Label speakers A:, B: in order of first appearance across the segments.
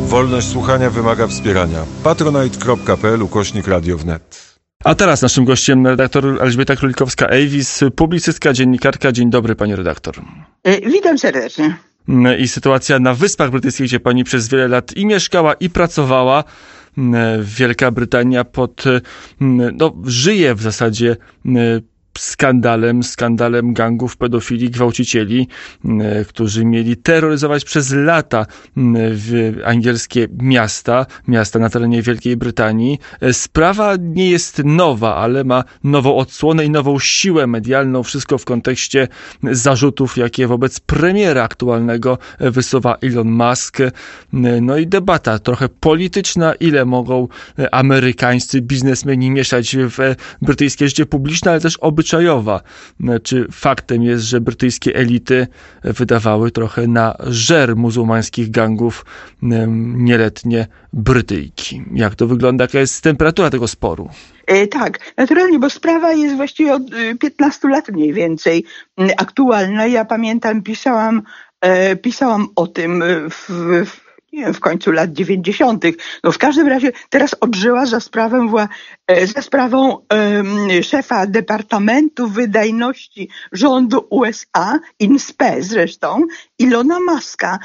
A: Wolność słuchania wymaga wspierania. patronite.pl/Radio wnet.
B: A teraz naszym gościem redaktor Elżbieta Królikowska-Ejwis, publicystka, dziennikarka. Dzień dobry, pani redaktor.
C: Witam serdecznie.
B: I sytuacja na Wyspach Brytyjskich, gdzie pani przez wiele lat i mieszkała, i pracowała. Wielka Brytania żyje w zasadzie skandalem gangów pedofili, gwałcicieli, którzy mieli terroryzować przez lata angielskie miasta na terenie Wielkiej Brytanii. Sprawa nie jest nowa, ale ma nową odsłonę i nową siłę medialną. Wszystko w kontekście zarzutów, jakie wobec premiera aktualnego wysuwa Elon Musk. No i debata trochę polityczna, ile mogą amerykańscy biznesmeni mieszać w brytyjskie życie publiczne, ale też obyczajowa. Czy faktem jest, że brytyjskie elity wydawały trochę na żer muzułmańskich gangów nieletnie Brytyjki? Jak to wygląda? Jaka jest temperatura tego sporu?
C: Tak, naturalnie, bo sprawa jest właściwie od 15 lat mniej więcej aktualna. Ja pamiętam, pisałam o tym w końcu lat 90. No w każdym razie teraz odżyła za sprawą szefa Departamentu Wydajności rządu USA, INSPE zresztą, Elona Muska,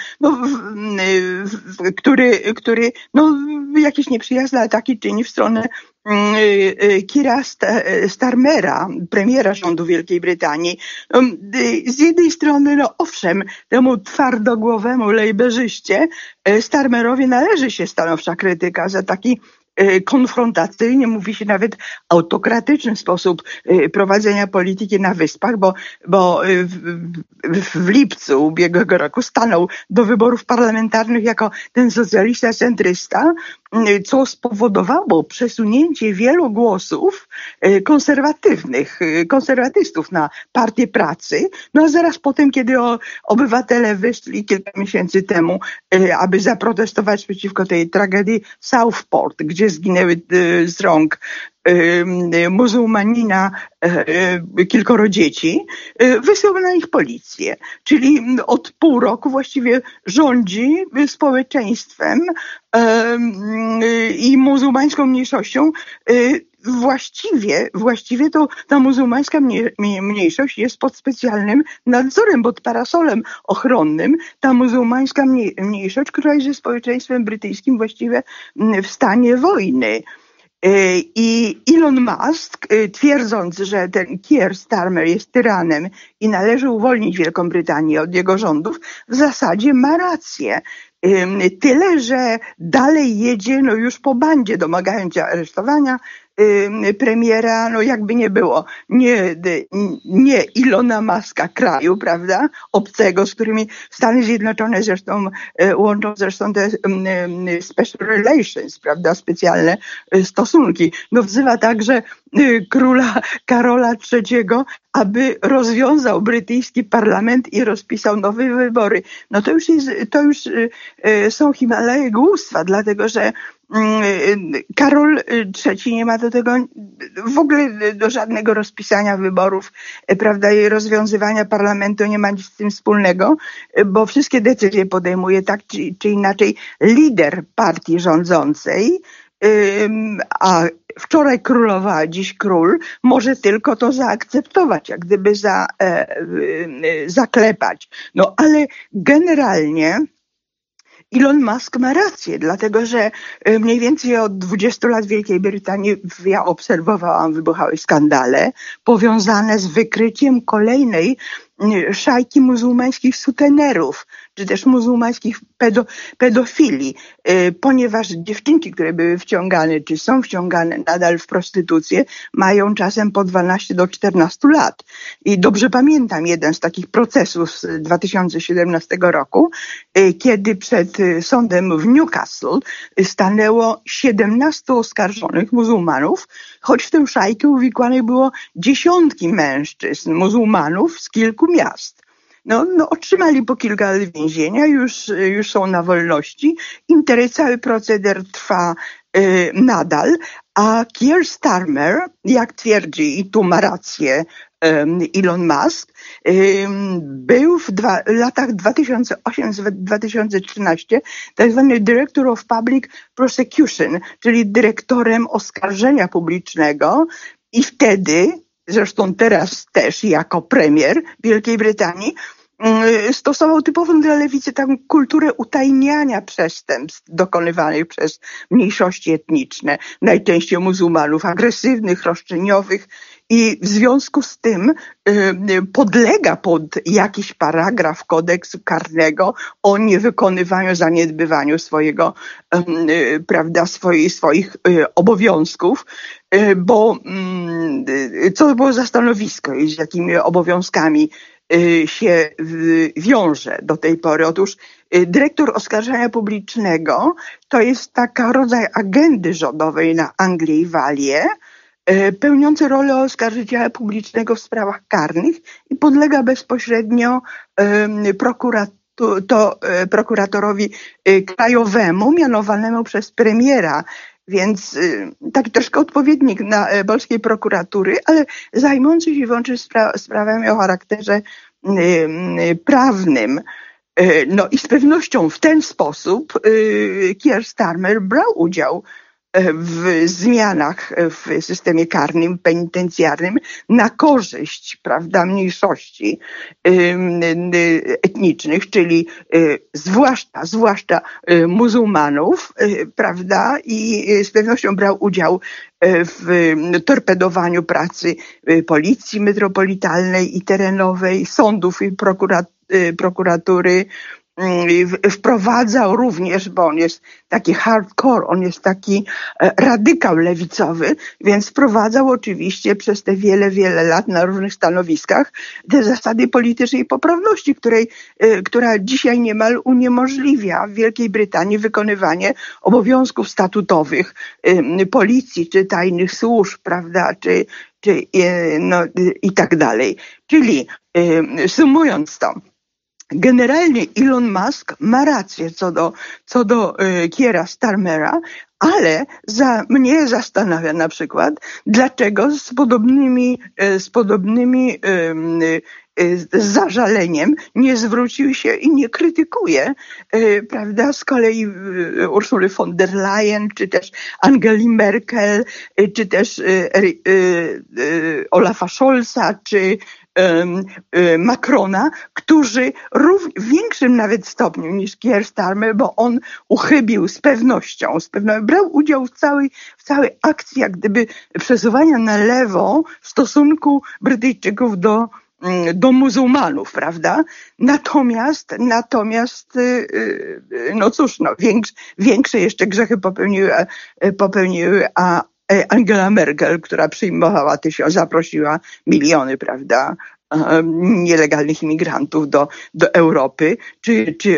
C: który jakieś nieprzyjazne ataki czyni w stronę Keira Starmera, premiera rządu Wielkiej Brytanii. Z jednej strony, owszem, temu twardogłowemu lejberzyście Starmerowi należy się stanowcza krytyka za taki konfrontacyjnie, mówi się nawet autokratyczny sposób prowadzenia polityki na Wyspach, bo w lipcu ubiegłego roku stanął do wyborów parlamentarnych jako ten socjalista centrysta, co spowodowało przesunięcie wielu głosów konserwatystów na Partię Pracy. No a zaraz potem, kiedy obywatele wyszli kilka miesięcy temu, aby zaprotestować przeciwko tej tragedii Southport, gdzie zginęły z rąk muzułmanina kilkoro dzieci, wysłał na nich policję. Czyli od pół roku właściwie rządzi społeczeństwem i muzułmańską mniejszością. Właściwie to ta muzułmańska mniejszość jest pod specjalnym nadzorem, pod parasolem ochronnym. Ta muzułmańska mniejszość, która jest ze społeczeństwem brytyjskim właściwie w stanie wojny. I Elon Musk, twierdząc, że ten Keir Starmer jest tyranem i należy uwolnić Wielką Brytanię od jego rządów, w zasadzie ma rację. Tyle, że dalej jedzie już po bandzie, domagając się aresztowania premiera, jakby nie było, nie Elona Muska kraju, prawda, obcego, z którymi Stany Zjednoczone zresztą łączą te special relations, prawda, specjalne stosunki. Wzywa także króla Karola III, aby rozwiązał brytyjski parlament i rozpisał nowe wybory. To już są Himalaje głupstwa, dlatego że Karol III nie ma do tego w ogóle do żadnego rozpisania wyborów, prawda, i rozwiązywania parlamentu nie ma nic z tym wspólnego, bo wszystkie decyzje podejmuje tak czy inaczej lider partii rządzącej, a wczoraj królowa, a dziś król może tylko to zaakceptować, jak gdyby zaklepać. Ale generalnie Elon Musk ma rację, dlatego że mniej więcej od 20 lat w Wielkiej Brytanii ja obserwowałam wybuchały skandale powiązane z wykryciem kolejnej szajki muzułmańskich sutenerów, czy też muzułmańskich pedofili, ponieważ dziewczynki, które były wciągane, czy są wciągane nadal w prostytucję, mają czasem po 12 do 14 lat. I dobrze pamiętam jeden z takich procesów z 2017 roku, kiedy przed sądem w Newcastle stanęło 17 oskarżonych muzułmanów, choć w tę szajkę uwikłanych było dziesiątki mężczyzn muzułmanów z kilku miast. Otrzymali po kilka lat więzienia, już są na wolności. Cały proceder trwa nadal, a Keir Starmer, jak twierdzi, i tu ma rację Elon Musk, był w latach 2008-2013 tak zwany Director of Public Prosecution, czyli dyrektorem oskarżenia publicznego i wtedy, zresztą teraz też jako premier Wielkiej Brytanii, stosował typową dla lewicy taką kulturę utajniania przestępstw dokonywanych przez mniejszości etniczne, najczęściej muzułmanów, agresywnych, roszczeniowych i w związku z tym podlega pod jakiś paragraf kodeksu karnego o niewykonywaniu, zaniedbywaniu swojego, prawda, swoich obowiązków, bo co to było za stanowisko i z jakimi obowiązkami się wiąże do tej pory. Otóż dyrektor oskarżenia publicznego to jest taka rodzaj agendy rządowej na Anglię i Walię, pełniący rolę oskarżyciela publicznego w sprawach karnych i podlega bezpośrednio prokuratorowi krajowemu mianowanemu przez premiera. Więc taki troszkę odpowiednik na polskiej prokuratury, ale zajmujący się wyłącznie sprawami o charakterze prawnym. No i z pewnością w ten sposób Keir Starmer brał udział w zmianach w systemie karnym, penitencjarnym na korzyść, prawda, mniejszości etnicznych, czyli zwłaszcza muzułmanów, prawda, i z pewnością brał udział w torpedowaniu pracy policji metropolitalnej i terenowej, sądów i prokuratury. Wprowadzał również, bo on jest taki hardcore, on jest taki radykał lewicowy, więc wprowadzał oczywiście przez te wiele lat na różnych stanowiskach te zasady politycznej poprawności, która dzisiaj niemal uniemożliwia w Wielkiej Brytanii wykonywanie obowiązków statutowych policji czy tajnych służb, prawda, czy i tak dalej. Czyli sumując to, generalnie Elon Musk ma rację co do Keira Starmera, ale mnie zastanawia na przykład, dlaczego z podobnymi zażaleniem nie zwrócił się i nie krytykuje, prawda, z kolei Ursuly von der Leyen, czy też Angeli Merkel, czy też Olafa Scholza, czy Macrona, którzy w większym nawet stopniu niż Keir Starmer, bo on uchybił z pewnością brał udział w całej akcji jak gdyby przesuwania na lewo w stosunku Brytyjczyków do muzułmanów, prawda? Natomiast no cóż, większe jeszcze grzechy popełniły Angela Merkel, która zaprosiła miliony, prawda, nielegalnych imigrantów do Europy, czy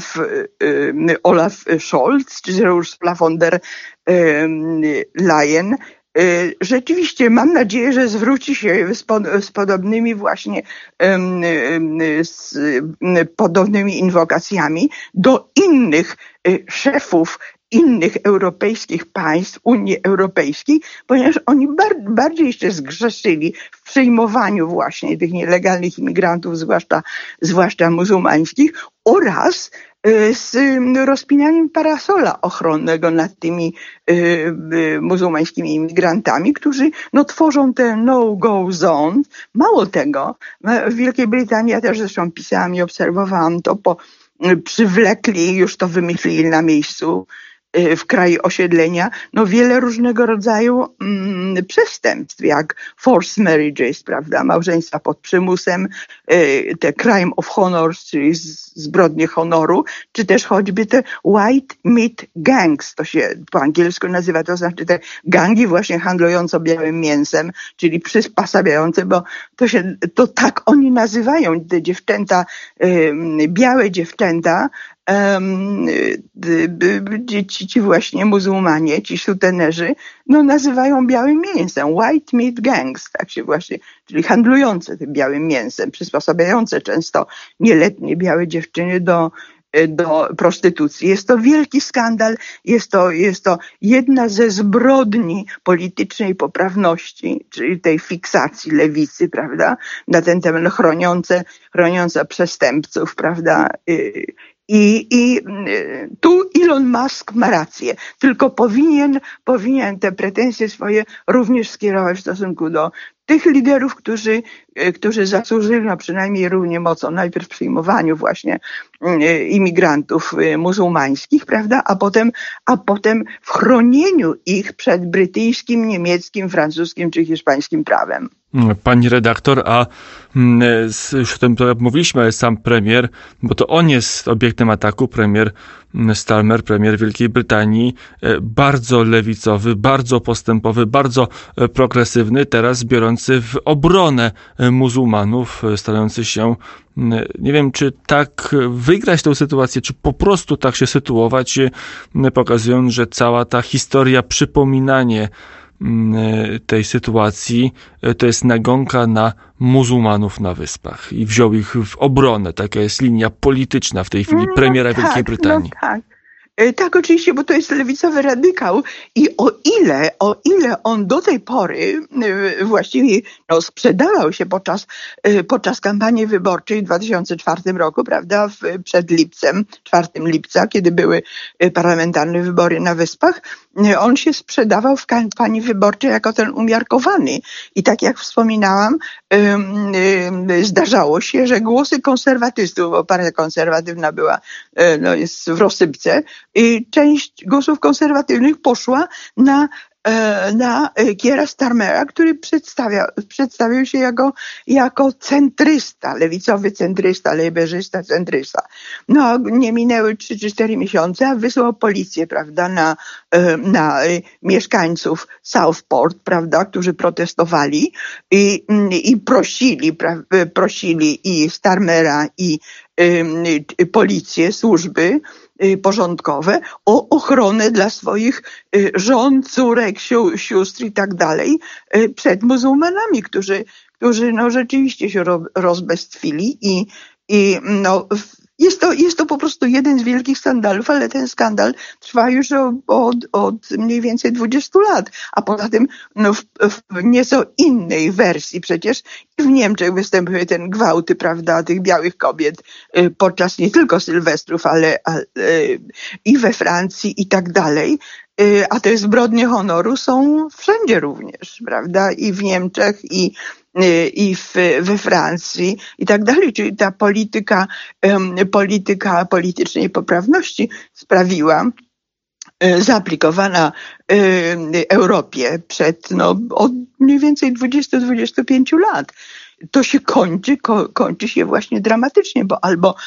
C: Olaf Scholz, czy Ursula von der Leyen. Rzeczywiście mam nadzieję, że zwróci się z podobnymi właśnie podobnymi inwokacjami do innych szefów innych europejskich państw, Unii Europejskiej, ponieważ oni bardziej jeszcze zgrzeszyli w przyjmowaniu właśnie tych nielegalnych imigrantów, zwłaszcza muzułmańskich, oraz z rozpinaniem parasola ochronnego nad tymi muzułmańskimi imigrantami, którzy tworzą te no-go zone. Mało tego, w Wielkiej Brytanii, ja też zresztą pisałam i obserwowałam to, przywlekli, już to wymyślili na miejscu, w kraju osiedlenia, wiele różnego rodzaju przestępstw, jak forced marriages, prawda, małżeństwa pod przymusem, te crime of honor, czyli zbrodnie honoru, czy też choćby te white meat gangs, to się po angielsku nazywa, to znaczy te gangi właśnie handlujące białym mięsem, czyli przyspasabiające, bo to tak oni nazywają te dziewczęta, białe dziewczęta, ci właśnie muzułmanie, ci sutenerzy, nazywają białym mięsem, white meat gangs, tak się właśnie, czyli handlujące tym białym mięsem, przysposabiające często nieletnie białe dziewczyny do prostytucji. Jest to wielki skandal, jest to jedna ze zbrodni politycznej poprawności, czyli tej fiksacji lewicy, prawda, na ten temat chroniąca przestępców, prawda. I tu Elon Musk ma rację, tylko powinien te pretensje swoje również skierować w stosunku do tych liderów, którzy zasłużyli na przynajmniej równie mocno najpierw w przyjmowaniu właśnie imigrantów muzułmańskich, prawda, a potem w chronieniu ich przed brytyjskim, niemieckim, francuskim czy hiszpańskim prawem.
B: Pani redaktor, a już o tym mówiliśmy, ale sam premier, bo to on jest obiektem ataku, premier Starmer, premier Wielkiej Brytanii, bardzo lewicowy, bardzo postępowy, bardzo progresywny, teraz biorący w obronę muzułmanów, starający się, nie wiem, czy tak wygrać tę sytuację, czy po prostu tak się sytuować, pokazując, że cała ta historia, przypominanie tej sytuacji, to jest nagonka na muzułmanów na Wyspach i wziął ich w obronę. Taka jest linia polityczna w tej chwili premiera Wielkiej Brytanii.
C: Tak, oczywiście, bo to jest lewicowy radykał i o ile on do tej pory właściwie sprzedawał się podczas kampanii wyborczej w 2004 roku, prawda, przed 4 lipca, kiedy były parlamentarne wybory na Wyspach, on się sprzedawał w kampanii wyborczej jako ten umiarkowany. I tak jak wspominałam, zdarzało się, że głosy konserwatystów, bo partia konserwatywna jest w rozsypce, i część głosów konserwatywnych poszła na Keira Starmera, który przedstawił się jako centrysta, lewicowy centrysta, lejberzysta, centrysta. No, nie minęły 3 czy 4 miesiące, a wysłał policję, prawda, na mieszkańców Southport, prawda, którzy protestowali i prosili i Starmera, i policję, służby porządkowe o ochronę dla swoich żon, córek, sióstr i tak dalej przed muzułmanami, którzy rzeczywiście się rozbestwili i jest to po prostu jeden z wielkich skandalów, ale ten skandal trwa już od mniej więcej 20 lat. A poza tym w nieco innej wersji przecież w Niemczech występuje ten gwałty, prawda, tych białych kobiet podczas nie tylko sylwestrów, ale i we Francji i tak dalej. A te zbrodnie honoru są wszędzie również, prawda, i w Niemczech, i we Francji i tak dalej. Czyli ta polityka politycznej poprawności sprawiła, zaaplikowana Europie od mniej więcej 20-25 lat. To się kończy się właśnie dramatycznie, bo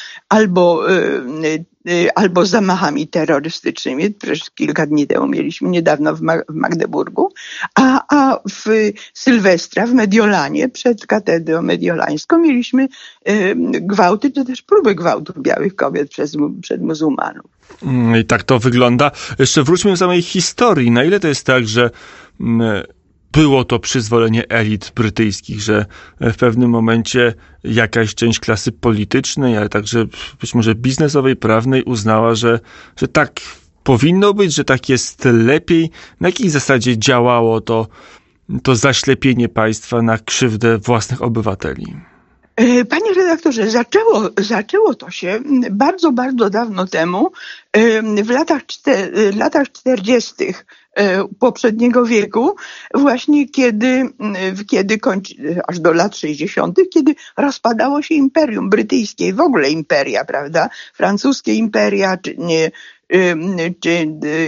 C: albo zamachami terrorystycznymi, przecież kilka dni temu mieliśmy niedawno w Magdeburgu, a w Sylwestra w Mediolanie, przed katedrą mediolańską, mieliśmy gwałty, czy też próby gwałtów białych kobiet przed muzułmanów.
B: I tak to wygląda. Jeszcze wróćmy do samej historii. Na ile to jest tak, że było to przyzwolenie elit brytyjskich, że w pewnym momencie jakaś część klasy politycznej, ale także być może biznesowej, prawnej uznała, że tak powinno być, że tak jest lepiej. Na jakiej zasadzie działało to zaślepienie państwa na krzywdę własnych obywateli?
C: Panie redaktorze, zaczęło to się bardzo, bardzo dawno temu, w latach 40. poprzedniego wieku, właśnie kiedy aż do lat 60., kiedy rozpadało się imperium brytyjskie, w ogóle imperia, prawda, francuskie imperia, czy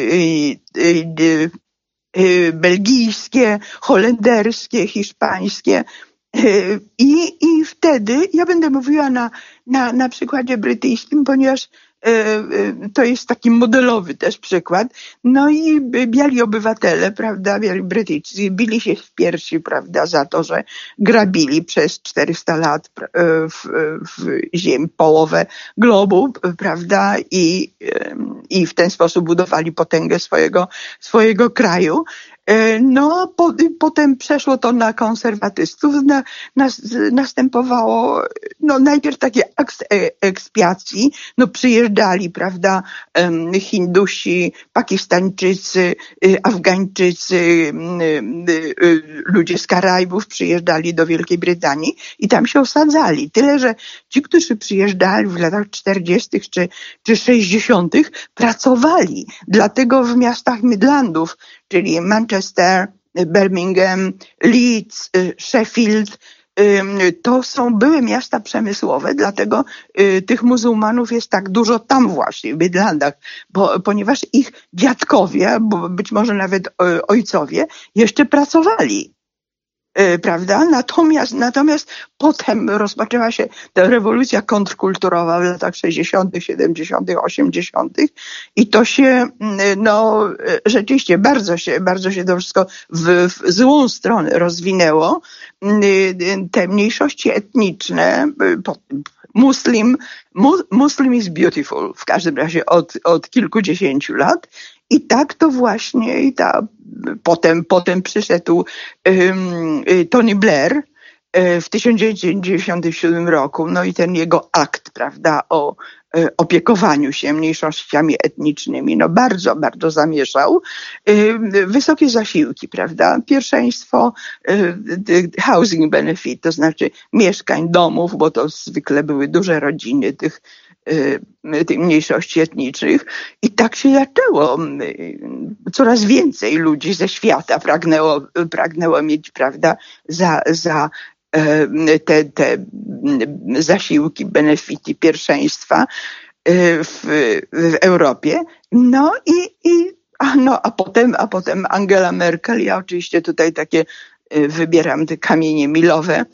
C: belgijskie, holenderskie, hiszpańskie. I wtedy, ja będę mówiła na przykładzie brytyjskim, ponieważ to jest taki modelowy też przykład. No i biali obywatele, prawda, biali Brytyjczycy bili się w piersi, prawda, za to, że grabili przez 400 lat w połowę globu, prawda, i w ten sposób budowali potęgę swojego kraju. Potem przeszło to na konserwatystów. Następowało najpierw takie ekspiacji. Przyjeżdżali, prawda, Hindusi, Pakistańczycy, Afgańczycy, ludzie z Karaibów przyjeżdżali do Wielkiej Brytanii i tam się osadzali. Tyle, że ci, którzy przyjeżdżali w latach 40. czy 60. pracowali. Dlatego w miastach Midlandów, czyli Manchester, Birmingham, Leeds, Sheffield, to były miasta przemysłowe, dlatego tych muzułmanów jest tak dużo tam właśnie w Midlandach, ponieważ ich dziadkowie, bo być może nawet ojcowie, jeszcze pracowali. Prawda? Natomiast potem rozpoczęła się ta rewolucja kontrkulturowa w latach 60., 70., 80. i to się rzeczywiście bardzo się to wszystko w złą stronę rozwinęło. Te mniejszości etniczne, Muslim is beautiful w każdym razie od kilkudziesięciu lat. I tak to właśnie, potem przyszedł Tony Blair w 1997 roku, i ten jego akt, prawda, o opiekowaniu się mniejszościami etnicznymi, bardzo, bardzo zamieszał. Wysokie zasiłki, prawda, pierwszeństwo housing benefit, to znaczy mieszkań, domów, bo to zwykle były duże rodziny tych mniejszości etnicznych i tak się zaczęło. Coraz więcej ludzi ze świata pragnęło mieć, prawda, za te zasiłki, benefity, pierwszeństwa w Europie. A potem Angela Merkel, ja oczywiście tutaj takie wybieram te kamienie milowe,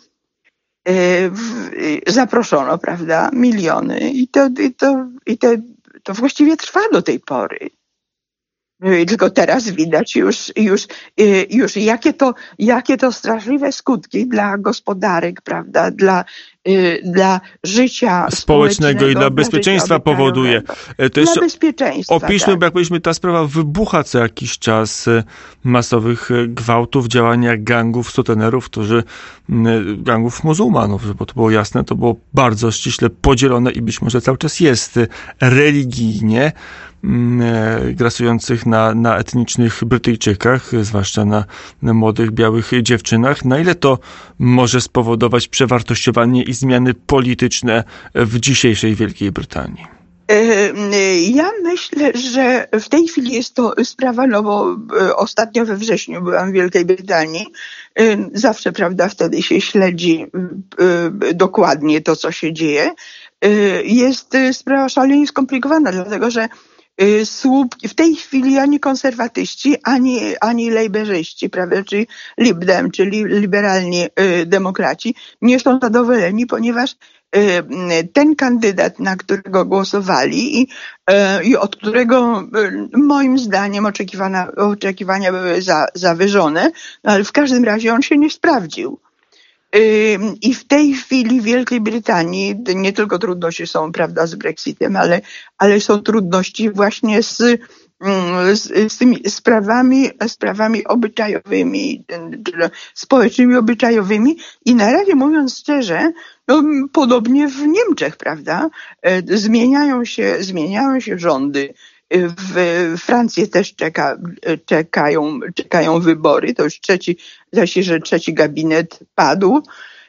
C: zaproszono, prawda, miliony i to właściwie trwa do tej pory. Tylko teraz widać już jakie to straszliwe skutki dla gospodarek, prawda, dla życia
B: społecznego i dla bezpieczeństwa powoduje. To jeszcze
C: dla bezpieczeństwa,
B: opiszmy,
C: tak.
B: bo jak powiedzieliśmy, ta sprawa wybucha co jakiś czas, masowych gwałtów, działania gangów, sutenerów, gangów muzułmanów, bo to było jasne, to było bardzo ściśle podzielone i być może cały czas jest religijnie, grasujących na etnicznych Brytyjczykach, zwłaszcza na młodych, białych dziewczynach. Na ile to może spowodować przewartościowanie i zmiany polityczne w dzisiejszej Wielkiej Brytanii?
C: Ja myślę, że w tej chwili jest to sprawa, bo ostatnio we wrześniu byłam w Wielkiej Brytanii. Zawsze, prawda, wtedy się śledzi dokładnie to, co się dzieje. Jest sprawa szalenie skomplikowana, dlatego że w tej chwili ani konserwatyści, ani lejberzyści, prawda, czyli Lib Dem, czyli liberalni demokraci, nie są zadowoleni, ponieważ ten kandydat, na którego głosowali i od którego moim zdaniem oczekiwania były zawyżone, ale w każdym razie on się nie sprawdził. I w tej chwili w Wielkiej Brytanii nie tylko trudności są, prawda, z Brexitem, ale są trudności właśnie z tymi sprawami obyczajowymi, społecznymi, obyczajowymi i na razie, mówiąc szczerze, podobnie w Niemczech, prawda, zmieniają się rządy. W Francji też czekają wybory. To już trzeci gabinet padł.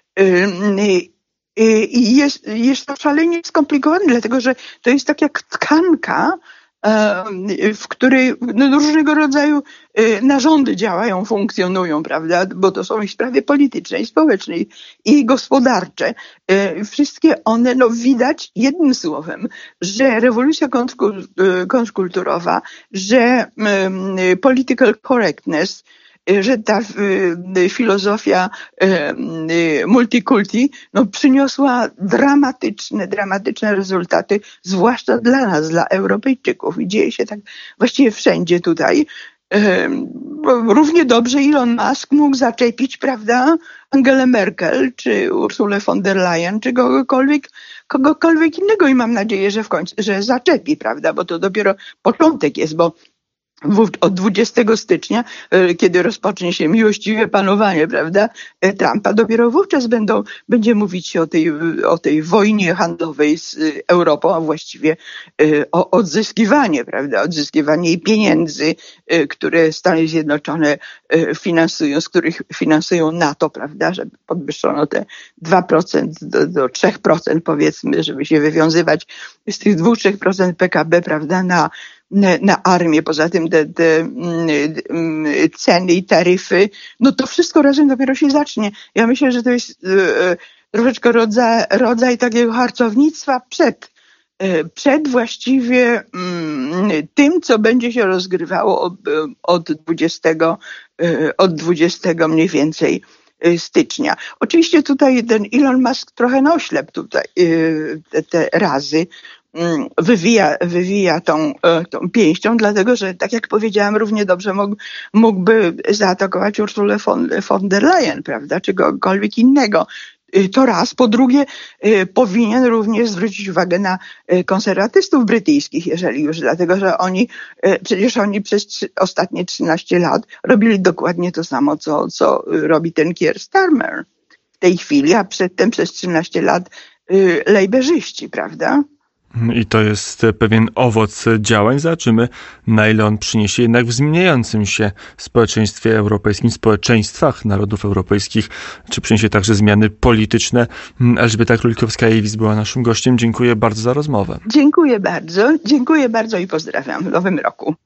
C: I jest to szalenie skomplikowane, dlatego że to jest tak jak tkanka, w której różnego rodzaju narządy działają, funkcjonują, prawda? Bo to są i sprawy polityczne, i społeczne, i gospodarcze. Wszystkie one, widać jednym słowem, że rewolucja kontrkulturowa, że political correctness, że ta filozofia multikulti przyniosła dramatyczne rezultaty, zwłaszcza dla nas, dla Europejczyków. I dzieje się tak właściwie wszędzie tutaj. Równie dobrze Elon Musk mógł zaczepić, prawda, Angelę Merkel, czy Ursulę von der Leyen, czy kogokolwiek innego i mam nadzieję, że w końcu, że zaczepi, prawda, bo to dopiero początek jest, bo od 20 stycznia, kiedy rozpocznie się miłościwe panowanie, prawda, Trumpa, dopiero wówczas będzie mówić się o tej wojnie handlowej z Europą, a właściwie o odzyskiwanie, prawda, odzyskiwanie jej pieniędzy, które Stany Zjednoczone finansują, z których finansują NATO, prawda, żeby podwyższono te 2% do 3%, powiedzmy, żeby się wywiązywać z tych 2-3% PKB, prawda, na armię. Poza tym te ceny i taryfy, no to wszystko razem dopiero się zacznie. Ja myślę, że to jest troszeczkę rodzaj takiego harcownictwa przed właściwie tym, co będzie się rozgrywało od 20 mniej więcej stycznia. Oczywiście tutaj ten Elon Musk trochę na oślep tutaj te razy wywija tą pięścią, dlatego że, tak jak powiedziałam, równie dobrze mógłby zaatakować Ursulę von der Leyen, prawda, czy kogokolwiek innego. To raz. Po drugie, powinien również zwrócić uwagę na konserwatystów brytyjskich, jeżeli już, dlatego że przecież oni przez ostatnie 13 lat robili dokładnie to samo, co robi ten Keir Starmer w tej chwili, a przedtem przez 13 lat lejberzyści, prawda?
B: I to jest pewien owoc działań. Zobaczymy, na ile on przyniesie jednak w zmieniającym się społeczeństwie europejskim, społeczeństwach narodów europejskich, czy przyniesie także zmiany polityczne. Elżbieta Królikowska-Jewis była naszym gościem. Dziękuję bardzo za rozmowę.
C: Dziękuję bardzo i pozdrawiam w nowym roku.